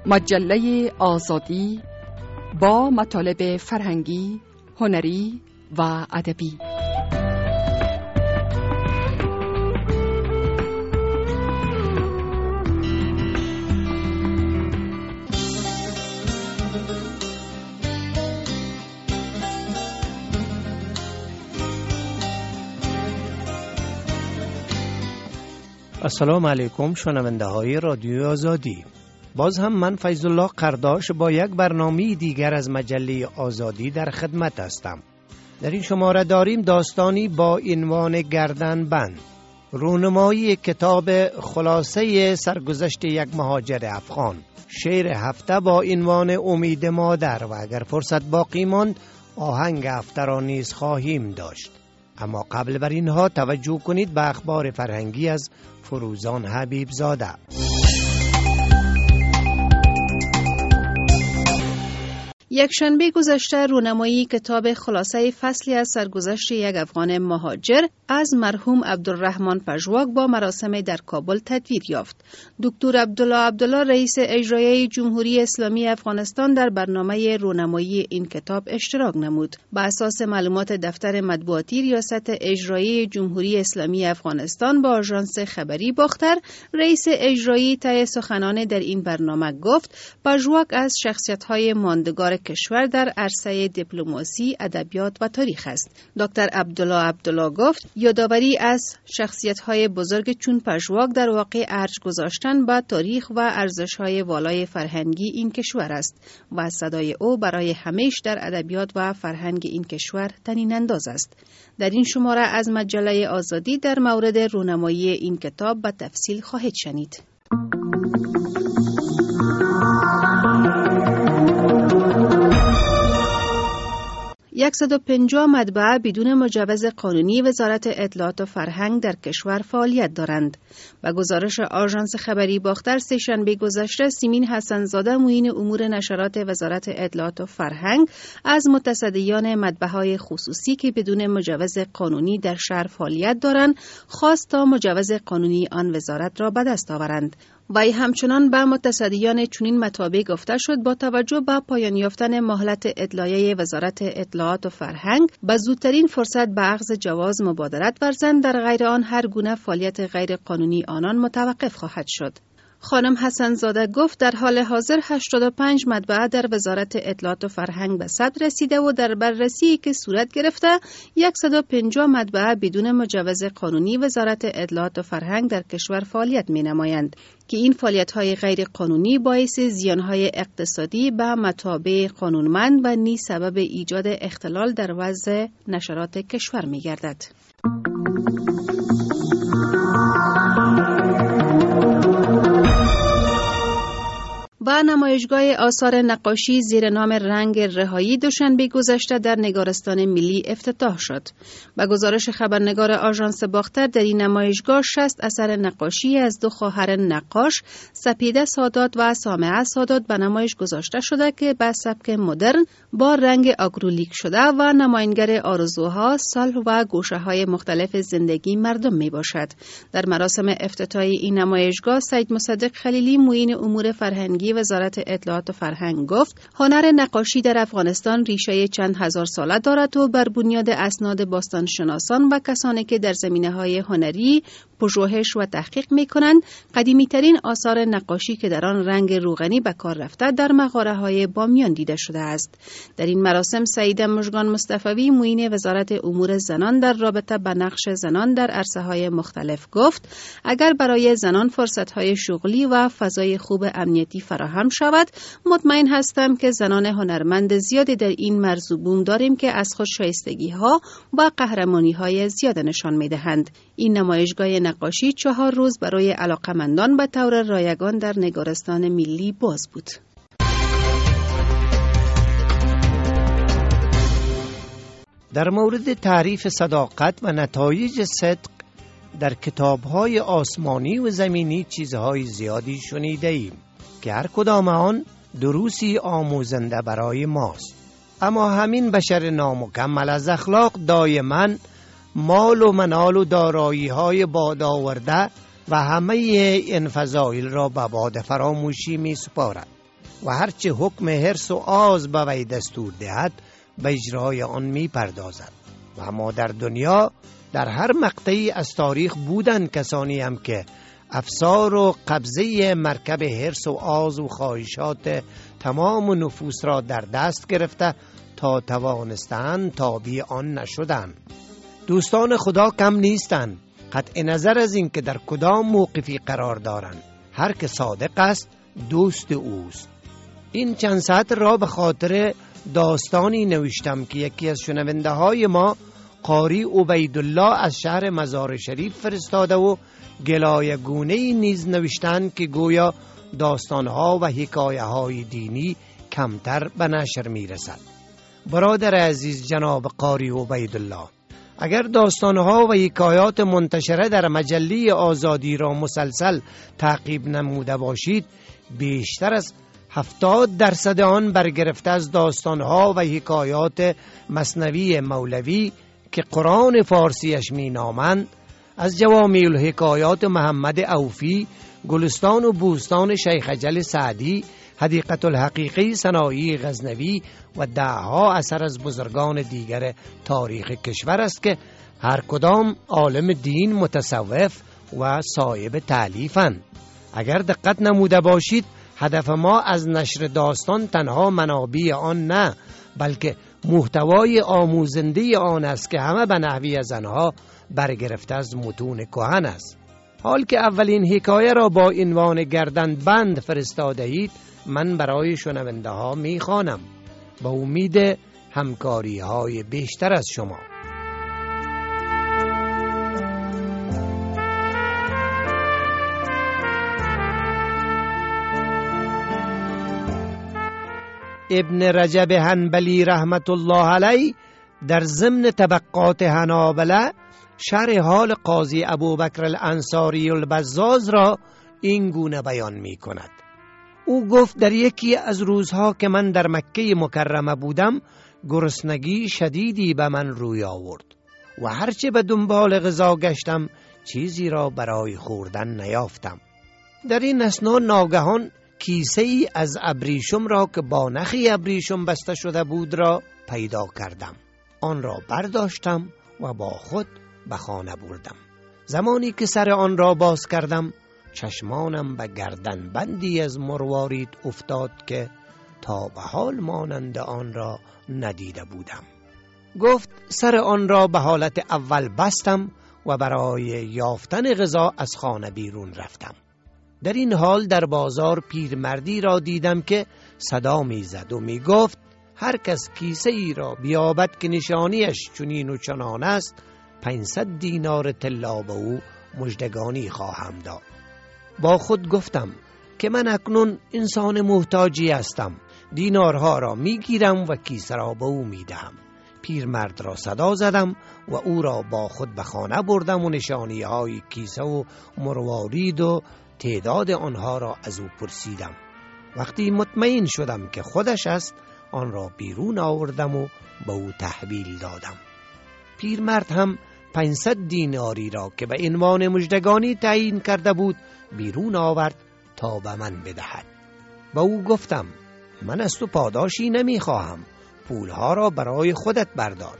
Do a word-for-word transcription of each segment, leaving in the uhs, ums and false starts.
مجله آزادی با مطالب فرهنگی، هنری و ادبی. السلام علیکم شنونده های رادیو آزادی. باز هم من فیض الله قرداش با یک برنامه دیگر از مجله آزادی در خدمت هستم. در این شماره داریم داستانی با عنوان گردن بند، رونمایی کتاب خلاصه سرگذشت یک مهاجر افغان، شعر هفته با عنوان امید مادر و اگر فرصت باقی ماند آهنگ هفته را نیز خواهیم داشت. اما قبل بر اینها توجه کنید به اخبار فرهنگی از فروزان حبیب زاده. یک شنبه گذشته رونمایی کتاب خلاصه فصلی از سرگذشت یک افغان مهاجر از مرحوم عبدالرحمن پژواک با مراسم در کابل تدوین یافت. دکتر عبدالله عبدالله رئیس اجرایی جمهوری اسلامی افغانستان در برنامه رونمایی این کتاب اشتراک نمود. بر اساس معلومات دفتر مطبوعاتی ریاست اجرایی جمهوری اسلامی افغانستان با آژانس خبری باختر، رئیس اجرایی طی سخنان در این برنامه گفت پژواک از شخصیت‌های ماندگار کشور در عرصه دیپلماسی، ادبیات و تاریخ است. دکتر عبدالله عبدالله گفت یادآوری از شخصیت‌های بزرگ چون پژواک در واقع ارج گذاشتن به تاریخ و ارزش‌های والای فرهنگی این کشور است و صدای او برای همیشه در ادبیات و فرهنگ این کشور طنین انداز است. در این شماره از مجله آزادی در مورد رونمایی این کتاب به تفصیل خواهید شنید. صد و پنجاه مطبعه بدون مجوز قانونی وزارت اطلاعات و فرهنگ در کشور فعالیت دارند. با گزارش آژانس خبری باختر سه‌شنبه گذشته سیمین حسن‌زاده معین امور نشرات وزارت اطلاعات و فرهنگ از متصدیان مطبعه‌های خصوصی که بدون مجوز قانونی در شهر فعالیت دارند خواست تا مجوز قانونی آن وزارت را به دست آورند. وی همچنان به متصدیان چنین مطابع گفته شد با توجه به پایان یافتن مهلت اطلاعیه وزارت اطلاعات و فرهنگ به زودترین فرصت به اخذ جواز مبادرت ورزند، در غیر آن هر گونه فعالیت غیر قانونی آنان متوقف خواهد شد. خانم حسن‌زاده گفت در حال حاضر هشتاد و پنج مطبعه در وزارت اطلاعات و فرهنگ به ثبت رسیده و در بررسی که صورت گرفته صد و پنجاه مطبعه بدون مجوز قانونی وزارت اطلاعات و فرهنگ در کشور فعالیت می‌نمایند که این فعالیت‌های غیر قانونی باعث زیان‌های اقتصادی به مطابع قانونمند و نیز سبب ایجاد اختلال در وضع نشرات کشور می‌گردد. و نمایشگاه آثار نقاشی زیر نام رنگ رهایی دوشنبه گذشته در نگارستان ملی افتتاح شد. با گزارش خبرنگار آژانس باختر در این نمایشگاه شصت اثر نقاشی از دو خواهر نقاش سپیده سادات و سامعه سادات به نمایش گذاشته شده که به سبک مدرن با رنگ آکریلیک شده و نماینگر آرزوها، صلح و گوشه‌های مختلف زندگی مردم می باشد. در مراسم افتتاحی این نمایشگاه سید مصدق خلیلی معین امور فرهنگی وزارت اطلاعات و فرهنگ گفت هنر نقاشی در افغانستان ریشه چند هزار ساله دارد و بر بنیاد اسناد باستانشناسان و کسانی که در زمینه‌های هنری پژوهش و تحقیق می‌کنند قدیمی‌ترین آثار نقاشی که در آن رنگ روغنی به کار رفته در مغاره‌های بامیان دیده شده است. در این مراسم سعیده مژگان مصطفی معین وزارت امور زنان در رابطه با نقش زنان در عرصه‌های مختلف گفت اگر برای زنان فرصت‌های شغلی و فضای خوب امنیتی فراهم شود مطمئن هستم که زنان هنرمند زیادی در این مرز و بوم داریم که از خود شایستگی‌ها و قهرمانی‌های زیاد نشان می‌دهند. این نمایشگاه نقاشی چهار روز برای علاقمندان به طور رایگان در نگارستان ملی باز بود. در مورد تعریف صداقت و نتایج صدق در کتاب‌های آسمانی و زمینی چیزهای زیادی شنیده ایم که هر کدام آن دروسی آموزنده برای ماست. اما همین بشر نامکمل از اخلاق دائما مال و منال و دارایی های باد آورده و همه این فضایل را به باد فراموشی می سپارد. و هرچه حکم حرص و آز به وی دستور دهد به اجرای آن می پردازد. و اما در دنیا در هر مقطعی از تاریخ بودند کسانی هم که افسار و قبضه مرکب حرص و آز و خواهشات تمام نفوس را در دست گرفته تا توانستند تابع آن نشدند. دوستان خدا کم نیستند، قطع نظر از این که در کدام موقفی قرار دارند. هر که صادق است دوست اوست. این چند ساعت را به خاطر داستانی نوشتم که یکی از شنونده های ما قاری عبیدالله از شهر مزار شریف فرستاده و گلایه گونه‌ای نیز نوشتند که گویا داستانها و حکایه های دینی کمتر به نشر می رسد. برادر عزیز جناب قاری عبیدالله، اگر داستانها و حکایات منتشره در مجله آزادی را مسلسل تعقیب نموده باشید، بیشتر از هفتاد درصد آن برگرفته از داستانها و حکایات مثنوی مولوی که قرآن فارسیش می نامند، از جوامع الحکایات محمد اوفی، گلستان و بوستان شیخ اجل سعدی، حدیقت الحقیقی سنایی غزنوی و دهها اثر از بزرگان دیگر تاریخ کشور است که هر کدام عالم دین، متصوف و صاحب تألیفند. اگر دقت نموده باشید، هدف ما از نشر داستان تنها منابع آن نه، بلکه محتوای آموزنده آن است که همه به نحوی از آنها برگرفته از متون کهن است. حال که اولین حکایه را با عنوان گردن بند فرستاده اید، من برای شنونده ها می خوانم با امید همکاری های بیشتر از شما. ابن رجب حنبلی رحمت الله علیه در ضمن طبقات حنابلة شرح حال قاضی ابوبکر الانصاری البزاز را این گونه بیان می کند. او گفت در یکی از روزها که من در مکه مکرمه بودم، گرسنگی شدیدی به من روی آورد و هرچه به دنبال غذا گشتم چیزی را برای خوردن نیافتم. در این اثنا ناگهان کیسه ای از ابریشم را که با نخی ابریشم بسته شده بود را پیدا کردم. آن را برداشتم و با خود به خانه بردم. زمانی که سر آن را باز کردم، چشمانم به گردن بندی از مروارید افتاد که تا به حال مانند آن را ندیده بودم. گفت سر آن را به حالت اول بستم و برای یافتن غذا از خانه بیرون رفتم. در این حال در بازار پیرمردی را دیدم که صدا می زد و می گفت هر کس کیسه ای را بیابد که نشانیش چنین و چنان است، پانصد دینار طلا به او مژدگانی خواهم داد. با خود گفتم که من اکنون انسان محتاجی هستم، دینارها را می گیرم و کیسه را به او می دهم. پیرمرد را صدا زدم و او را با خود به خانه بردم و نشانی های کیسه و مروارید و تعداد آنها را از او پرسیدم. وقتی مطمئن شدم که خودش است، آن را بیرون آوردم و به او تحویل دادم. پیرمرد هم پانصد دیناری را که به عنوان مژدگانی تعیین کرده بود بیرون آورد تا به من بدهد. با او گفتم من از تو پاداشی نمی خواهم، پولها را برای خودت بردار.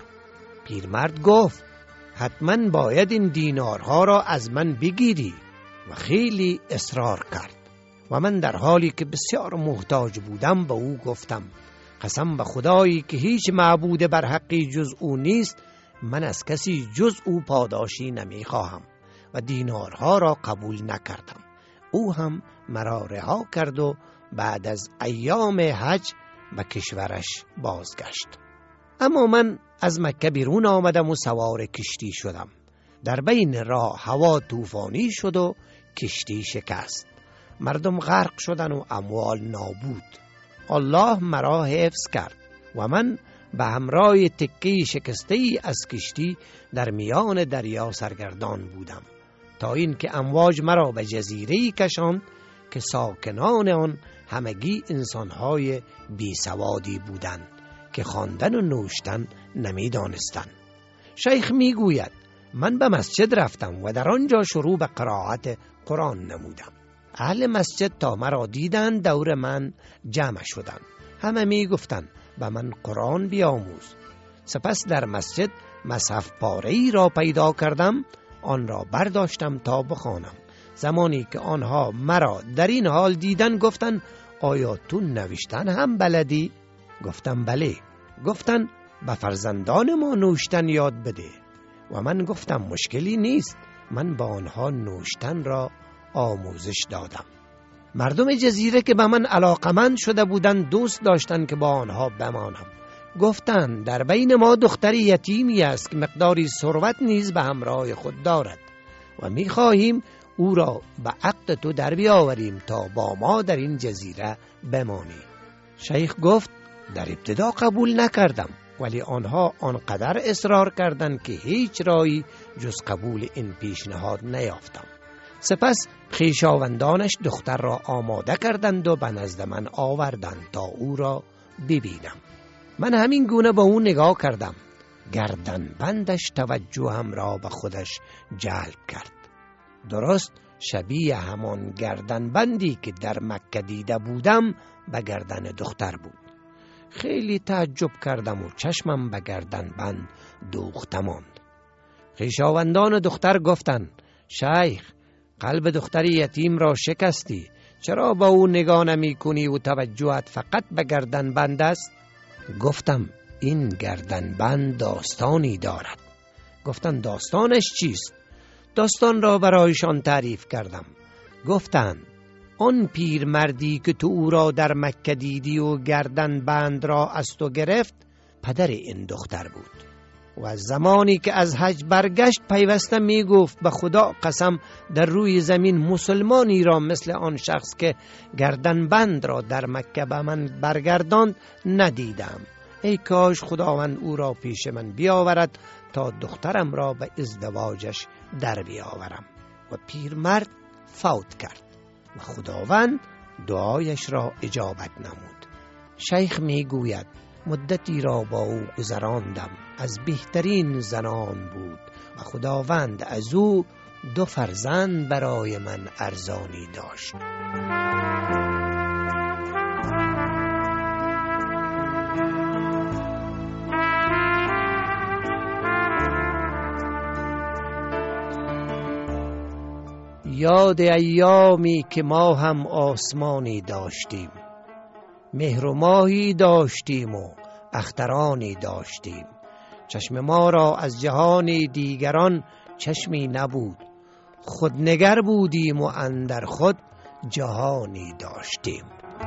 پیرمرد گفت حتما باید این دینارها را از من بگیری و خیلی اصرار کرد و من در حالی که بسیار محتاج بودم به او گفتم قسم به خدایی که هیچ معبود بر حقی جز او نیست، من از کسی جز او پاداشی نمی خواهم و دینارها را قبول نکردم. او هم مرا رها کرد و بعد از ایام حج به کشورش بازگشت. اما من از مکه بیرون آمدم و سوار کشتی شدم. در بین راه هوا طوفانی شد و کشتی شکست. مردم غرق شدن و اموال نابود. الله مرا حفظ کرد و من به همراه تکی شکسته‌ای از کشتی در میان دریا سرگردان بودم تا اینکه امواج مرا به جزیره‌ای کشاند که ساکنان آن همگی انسان‌های بیسوادی بودند که خواندن و نوشتن نمی‌دانستند. شیخ میگوید من به مسجد رفتم و در آنجا شروع به قرائت قرآن نمودم. اهل مسجد تا مرا دیدند دور من جمع شدند. همه می گفتند به من قرآن بیاموز. سپس در مسجد مصحف پاره‌ای را پیدا کردم، آن را برداشتم تا بخوانم. زمانی که آنها مرا در این حال دیدن گفتند آیا تو نوشتن هم بلدی؟ گفتم بله. گفتند به فرزندان ما نوشتن یاد بده. و من گفتم مشکلی نیست، من با آنها نوشتن را آموزش دادم. مردم جزیره که به من علاقمند شده بودند دوست داشتند که با آنها بمانم. گفتند در بین ما دختری یتیمی است که مقداری ثروت نیز به همراه خود دارد و می‌خواهیم او را به عقد تو در بیاوریم تا با ما در این جزیره بمانی. شیخ گفت در ابتدا قبول نکردم، ولی آنها آنقدر اصرار کردند که هیچ راهی جز قبول این پیشنهاد نیافتم. سپس خویشاوندانش دختر را آماده کردند و به نزد من آوردند تا او را ببینم. من همین گونه به او نگاه کردم. گردن بندش توجهم را به خودش جلب کرد. درست شبیه همان گردن بندی که در مکه دیده بودم به گردن دختر بود. خیلی تعجب کردم و چشمم به گردن بند دوخته ماند. خویشاوندان دختر گفتند شیخ، قلب دختر یتیم را شکستی، چرا با او نگاه نمی کنی و توجهت فقط به گردن بند است؟ گفتم این گردن بند داستانی دارد. گفتند داستانش چیست؟ داستان را برایشان تعریف کردم. گفتند آن پیر مردی که تو او را در مکه دیدی و گردن بند را از تو گرفت پدر این دختر بود و زمانی که از حج برگشت پیوسته می گفت به خدا قسم در روی زمین مسلمانی را مثل آن شخص که گردن بند را در مکه به من برگرداند ندیدم. ای کاش خداوند او را پیش من بیاورد تا دخترم را به ازدواجش در بیاورم. و پیرمرد فوت کرد و خداوند دعایش را اجابت نمود. شیخ می گوید مدتی را با او گذراندم، از بهترین زنان بود و خداوند از او دو فرزند برای من ارزانی داشت. یاد ایامی که ما هم آسمانی داشتیم، مهر و ماهی داشتیم و اخترانی داشتیم. چشم ما را از جهان دیگران چشمی نبود، خودنگر بودیم و اندر خود جهانی داشتیم.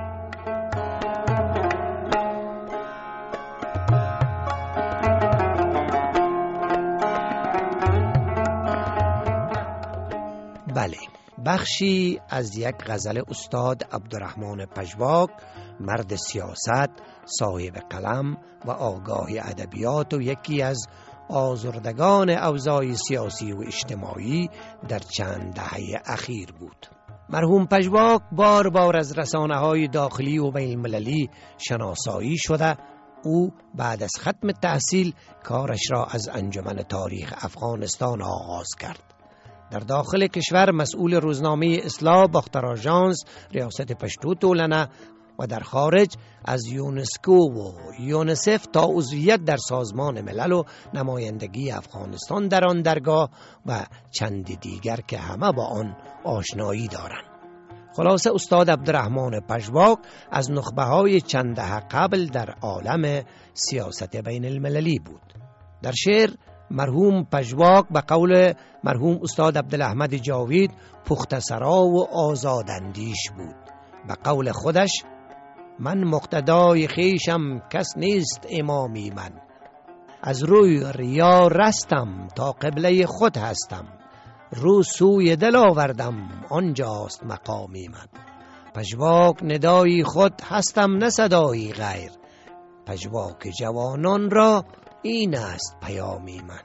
بله، بخشی از یک غزل استاد عبدالرحمن پژواک، مرد سیاست، صاحب قلم و آگاه ادبیات و یکی از آزردگان اوضاع سیاسی و اجتماعی در چند دهه اخیر بود. مرحوم پژواک بار بار از رسانه‌های داخلی و بین المللی شناسایی شده. او بعد از ختم تحصیل کارش را از انجمن تاریخ افغانستان آغاز کرد. در داخل کشور مسئول روزنامه اصلاح باختر آژانس ریاست پشتو تولنه و در خارج از یونسکو و یونسف تا عضویت در سازمان ملل و نمایندگی افغانستان در آن درگاه و چند دیگر که همه با آن آشنایی دارند. خلاصه استاد عبدالرحمن پژواک از نخبه های چند دهه قبل در عالم سیاست بین المللی بود. در شعر مرحوم پژواک به قول مرحوم استاد عبدالاحمد جاوید پخته سرا و آزاداندیش بود. به قول خودش من مقتدای خیشم کس نیست امامی من، از روی ریا رستم تا قبله خود هستم، رو سوی دل آوردم آنجاست مقامی من. پژواک ندای خود هستم نه صدایی غیر، پژواک جوانان را این است پیامی من.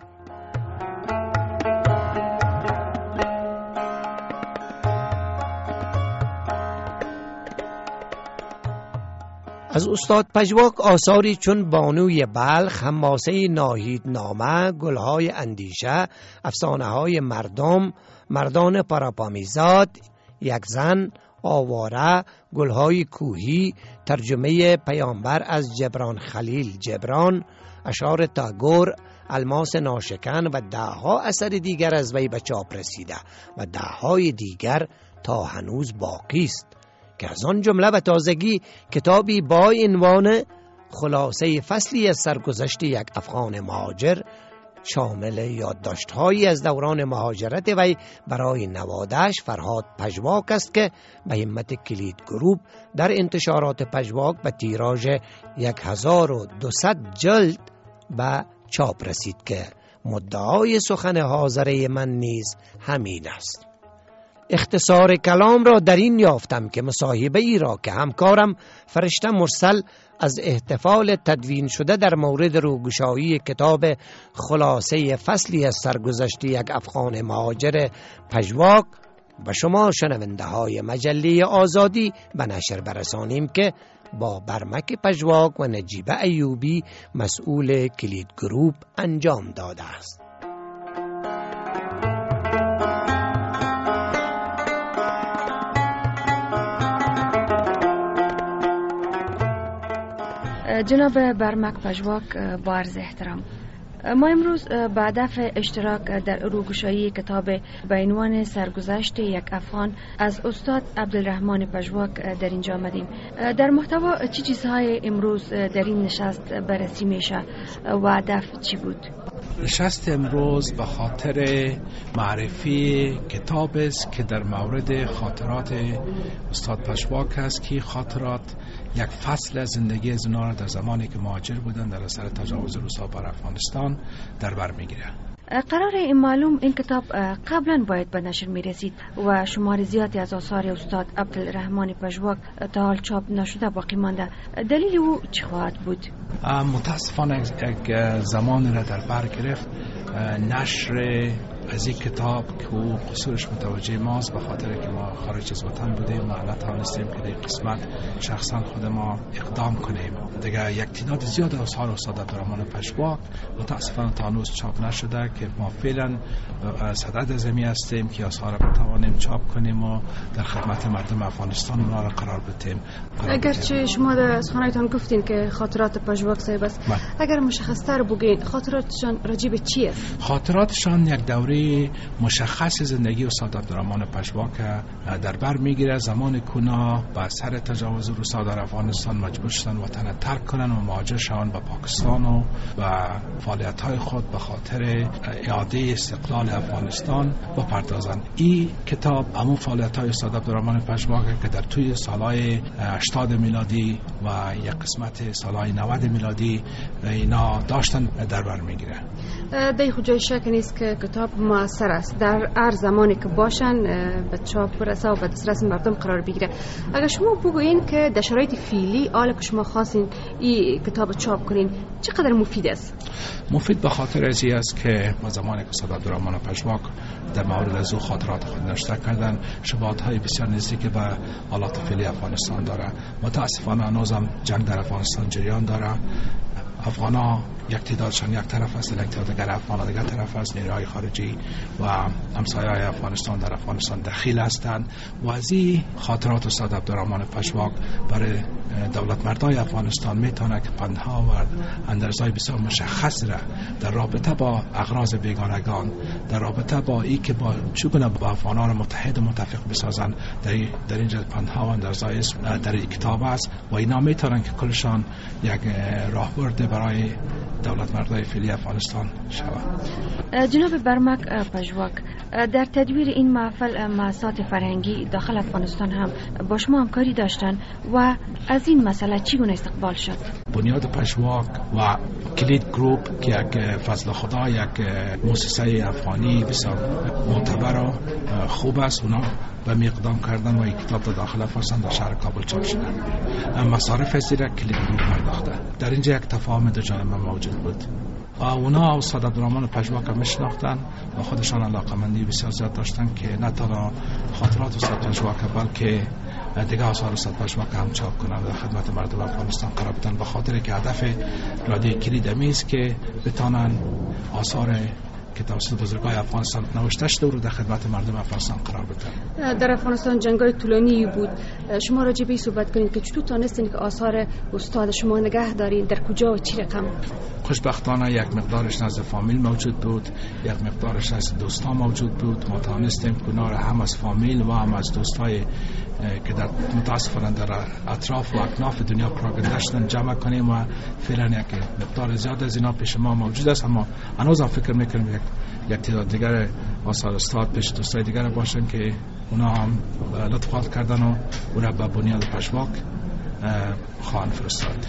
از استاد پژواک آثاری چون بانوی بلخ، حماسه ناهید نامه، گلهای اندیشه، افسانه های مردم، مردان پراپامیزاد، یک زن، آواره، گلهای کوهی، ترجمه پیامبر از جبران خلیل جبران، اشعار تاگور، الماس ناشکن و دهها اثر دیگر از وی به چاپ رسیده و دههای دیگر تا هنوز باقی است که از آن جمله و تازگی کتابی با عنوان خلاصه فصلی از سرگذشت یک افغان مهاجر شامل یادداشت‌هایی از دوران مهاجرت وی برای نواده‌اش فرهاد پژواک است که به همت کلید گروپ در انتشارات پژواک به تیراژ هزار و دویست جلد به چاپ رسید که مدعای سخن حاضره من نیز همین است. اختصار کلام را در این یافتم که مصاحبه ای را که همکارم فرشته مرسل از احتفال تدوین شده در مورد روگشایی کتاب خلاصه فصلی از سرگذشت یک افغان مهاجر پژواک به شما شنونده های مجله آزادی به نشر برسانیم که با برمک پژواک و نجیبه ایوبی مسئول کلید گروپ انجام داده است. جناب برمک پژواک، با عرض احترام، ما امروز به هدف اشتراک در روگشایی کتاب به عنوان سرگذشت یک افغان از استاد عبدالرحمن پژواک در اینجا آمدیم. در محتوا چی چیزهای امروز در این نشست بررسی میشه و هدف چی بود؟ نشست امروز به خاطر معرفی کتاب است که در مورد خاطرات استاد پژواک است که خاطرات یک فصل از زندگی از اونا در زمانی که مهاجر بودن در اثر تجاوز روسا بر افغانستان در بر میگیره. قرار این معلوم این کتاب قبلا باید به نشر می رسید و شمار زیادی از آثار استاد عبدالرحمن پژواک تا حال چاپ نشده باقی مانده. دلیل او چی خواهد بود؟ متاسفانه یک زمان را در بر گرفت نشر از این کتاب که او قصورش متوجه ماست، به خاطر که ما خارج از وطن بودیم و نتوانستیم که در قسمت شخصا خود ما اقدام کنیم. دیگه یک تعداد زیاد آثار استاد عبدالرحمن پژواک متاسفانه تا هنوز چاپ نشده که ما فعلا صدد زمین هستیم که آثار را بتوانیم چاپ کنیم و در خدمت مردم افغانستان اونا را قرار بدیم. اگرچه شما در سخنانتان گفتین که خاطرات پژواک صاحب است، اگر مشخص‌تر بگین خاطراتشان راجع به چیه؟ خاطراتشان یک دوره مشخص زندگی استاد عبدالرحمن پژواک در بر میگیره. زمان کونا با اثر تجاوز روسا در افغانستان مجبور شدن وطن ترک کنن و مهاجر شوند به پاکستان و و فعالیت‌های خود به خاطر اعاده استقلال افغانستان بپردازند. این کتاب همون فعالیت‌های استاد عبدالرحمن پژواک که در توی سالهای هشتاد میلادی و یک قسمت سالهای نود میلادی اینا داشتن در بر میگیره. دی خود جای شک نیست که کتاب مؤثر است در هر زمانی که باشن به چاپ برسه و به دسترس مردم قرار بگیره. اگر شما بگویین که در شرایط فعلی حالا که شما خواستین این کتاب چاپ کنین چقدر مفید است؟ مفید به خاطر از این است که ما زمانی که استاد عبدالرحمن پژواک در مورد از او خاطرات خود نوشته کردن شباهت‌های بسیار نزدیک به حالات فعلی افغانستان داره. متاسفانه هنوزم جنگ در افغانستان جریان داره. افغانا یک تعدادشان یک طرف است، یک تعداد دیگر افغانا دیگر طرف است. نیروهای خارجی و همسایه‌های افغانستان در افغانستان دخیل هستند و از این خاطرات استاد عبدالرحمن پژواک برای دولت مردای افغانستان میتونه که پندها و اندرزهای بسیار مشخص را در رابطه با اغراض بیگانگان، در رابطه با ای که با چگونه با افغانان متحد و متفق بسازن در در اینجا پندها و اندرزهای در این کتاب است و اینا میتونن که کلشان یک راهبرد برای دولت مردای فعلی افغانستان شود. جناب برمک پژواک، در تدویر این محفل مؤسسات فرهنگی داخل افغانستان هم با شما همکاری داشتن و از این مسئله چگونه استقبال شد؟ بنیاد پژواک و کلید گروپ که یک فضل خدا یک مؤسسه افغانی بسیار معتبر و خوب است، اونا به می اقدام کردن و این کتاب داخل افغانستان در شهر کابل چاپ شده. مصارف از زیر کلید گروپ پرداخته. در اینجا یک تفاهم دو جانبه موجود بود. اونا استاد عبدالرحمن پژواک میشناختن و خودشان علاقمندی بسیار زیاد داشتن که نه تنها خاطرات استاد پژواک بلکه دیگه آثار استاد پژواک هم چاپ کنن در خدمت مردم افغانستان قرار بدن، به خاطر که هدف رادیو کلید است که بتانن آثار که توسط بزرگای افغانستان نوشته شده رو در خدمت مردم افغانستان قرار بده. در افغانستان جنگ‌های طولانی بود. شما راجع به این صحبت کنید که چطور تونستین که آثار استاد شما نگه دارین، در کجا و چی رقم؟ خوشبختانه یک مقدارش نزد فامیل موجود بود، یک مقدارش از دوستان موجود بود. ما توانستیم کنار هم از فامیل و هم از دوستای که در متاسفانه در اطراف و اکناف دنیا پراکنده شدن جمع کنیم و فعلا یک مقدار زیاد از اینا پیش ما موجود است. اما هنوز هم فکر میکنیم یک یک تعداد دیگر آثار استاد پیش دوستای دیگر باشن که اونا هم لطفات کردن و اونا به بنیاد پژواک خواهند فرستاد.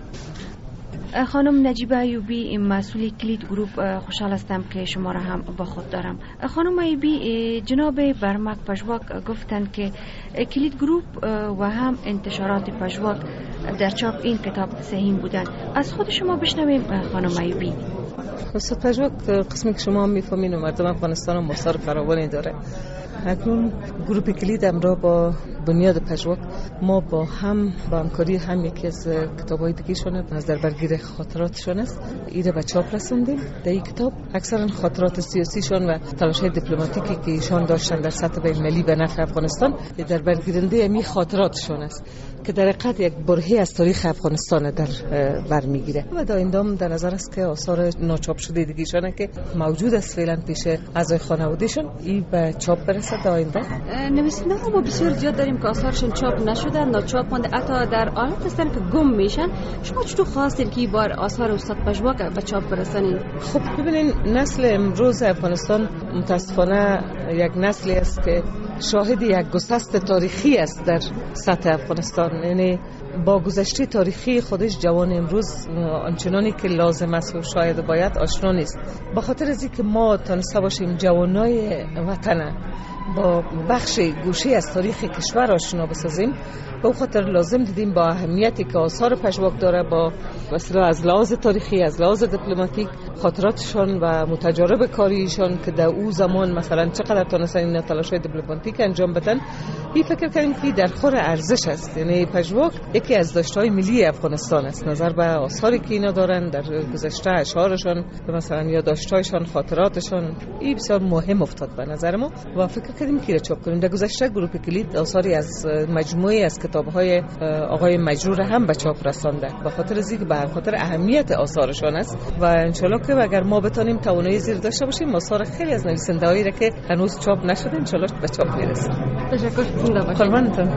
خانم نجیبه ایوبی، مسئول کلید گروپ، خوشحال هستم که شما را هم با خود دارم. خانم ایوبی، جناب برمک پژواک گفتند که کلید گروپ و هم انتشارات پژواک در چاپ این کتاب سهیم بودند. از خود شما بشنویم خانم ایوبی. استاد پژواک قسمی که شما هم میفهمین و مردم افغانستان هم آثار فراوانی داره. اکنون گروپ کلید امرا با بنیاد پژواک ما با هم با همکاری هم یکی از کتاب‌های دیگه شونه از در برگیر خاطراتشون است ایره به چاپ رسوندیم. در این کتاب اکثرا خاطرات سیاسیشون و تلاش‌های دیپلماتیکی که ایشان داشتن در سطح بین‌المللی به نفع افغانستان در برگیرنده می خاطراتشون است که در حقیقت یک برهه از تاریخ افغانستان در بر میگیره و در ایندام در نظر است که آثار ناچاپ شده دیگه شونه که موجود است فعلا پیش اعضای خانوادهشون این به چاپ برسه. در آینده نویسنده ها ما بسیار زیاد داریم که آثارشون چاپ نشدن، ناچاپ مونده، حتی در حالت هستن که گم میشن. شما چطور خواستین که این بار آثار استاد پژواک به چاپ برسونین؟ خب ببینین، نسل امروز افغانستان متاسفانه یک نسلی است که شاهد یک گسست تاریخی است در سطح افغانستان. یعنی با گذشته تاریخی خودش جوان امروز آنچنانی که لازم است و شاید باید آشنا نیست. به خاطر از اینکه ما تونسته باشیم جوانای وطن با بخش گوشه از تاریخ کشور آشنا بسازیم، به اون خاطر لازم دیدیم با اهمیتی که آثار پژواک داره با مثلا از لحاظ تاریخی، از لحاظ دیپلماتیک، خاطراتشون و متجارب کاریشون که در او زمان مثلا چقدر تونستن این تلاش‌های دیپلماتیک انجام بدن، این فکر کردیم که در خور ارزش است. یعنی پژواک یکی از داشته‌های ملی افغانستان است نظر به آثاری که اینا دارن در گذشته، اشعارشون مثلا یا داشته‌هایشون، خاطراتشون، این بسیار مهم افتاد به نظر ما و فکر کردیم که چاپ کنیم. در گذشته گروه کلید آثاری از مجموعه از کتاب‌های آقای مجرور هم به چاپ رسانده به خاطر از اینکه به خاطر اهمیت آثارشون است و ان شاءالله که اگر ما بتونیم توانایی زیر داشته باشیم آثار خیلی از نویسنده‌هایی را که هنوز چاپ نشده ان شاءالله به چاپ میرسه. تشکر. زنده باشید. قربانتون.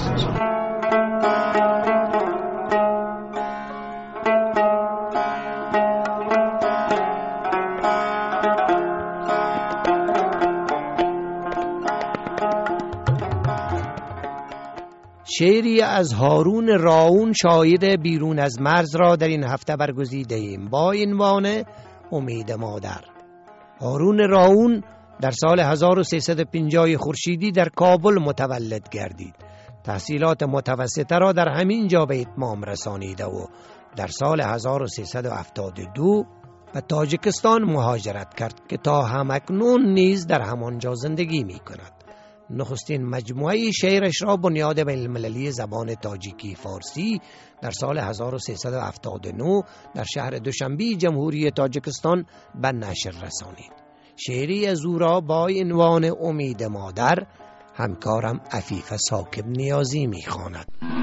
شعری از هارون راون شاید بیرون از مرز را در این هفته برگزیده ایم با عنوان امید مادر. هارون راون در سال هزار و سیصد و پنجاه خورشیدی در کابل متولد گردید. تحصیلات متوسطه را در همین جا به اتمام رسانیده و در سال هزار و سیصد و هفتاد و دو به تاجیکستان مهاجرت کرد که تا همکنون نیز در همانجا زندگی می کند. نخستین مجموعه شعرش را بنیاد بین‌المللی زبان تاجیکی فارسی در سال هزار و سیصد و هفتاد و نه در شهر دوشنبه جمهوری تاجیکستان به نشر رسانید. شعری از او را با عنوان امید مادر همکارم عفیف ساکب نیازی می‌خواند.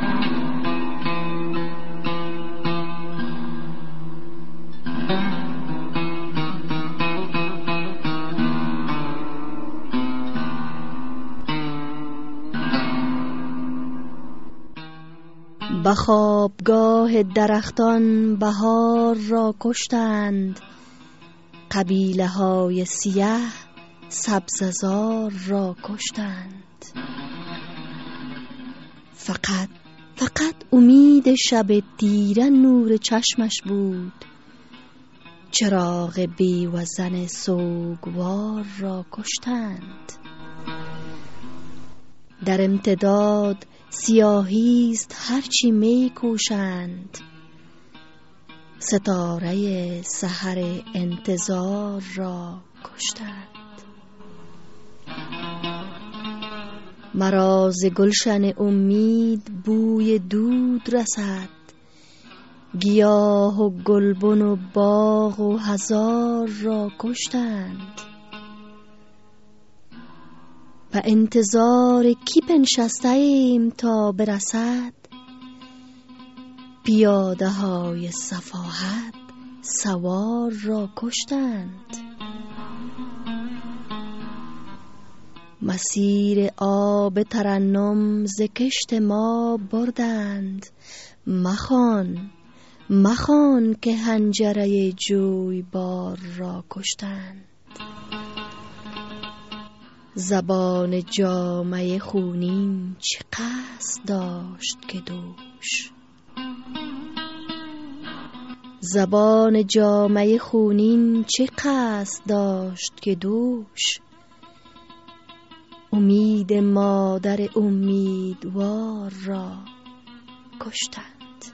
به خوابگاه درختان بهار را کشتند، قبیله های سیاه سبززار را کشتند. فقط فقط امید شب تیره نور چشمش بود، چراغ بیوزن سوگوار را کشتند. در امتداد سیاهیست هرچی می کوشند، ستاره سحر انتظار را کشتند. مرا ز گلشن امید بوی دود رسد، گیاه و گلبن و باغ و هزار را کشتند. به انتظار کی بنشسته ایم تا برسد؟ پیاده های صفاحت سوار را کشتند. مسیر آب ترنم ز کشت ما بردند. مخوان مخوان که حنجره جویبار را کشتند. زبان جامه خونین چه قصد داشت که دوش؟ زبان جامه خونین چه قصد داشت که دوش؟ امید مادر امیدوار را کشتند.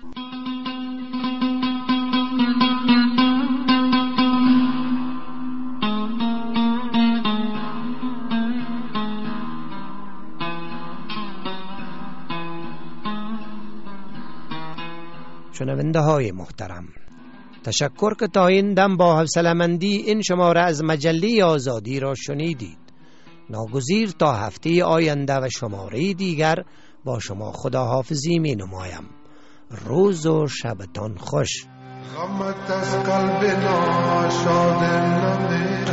شنونده های محترم، تشکر که تا این دم با حوصله‌مندی این شماره از مجله آزادی را شنیدید. ناگزیر تا هفته آینده و شماره دیگر با شما خداحافظی می نمایم. روز و شبتان خوش. غمت از قلب ناشاد نمیره،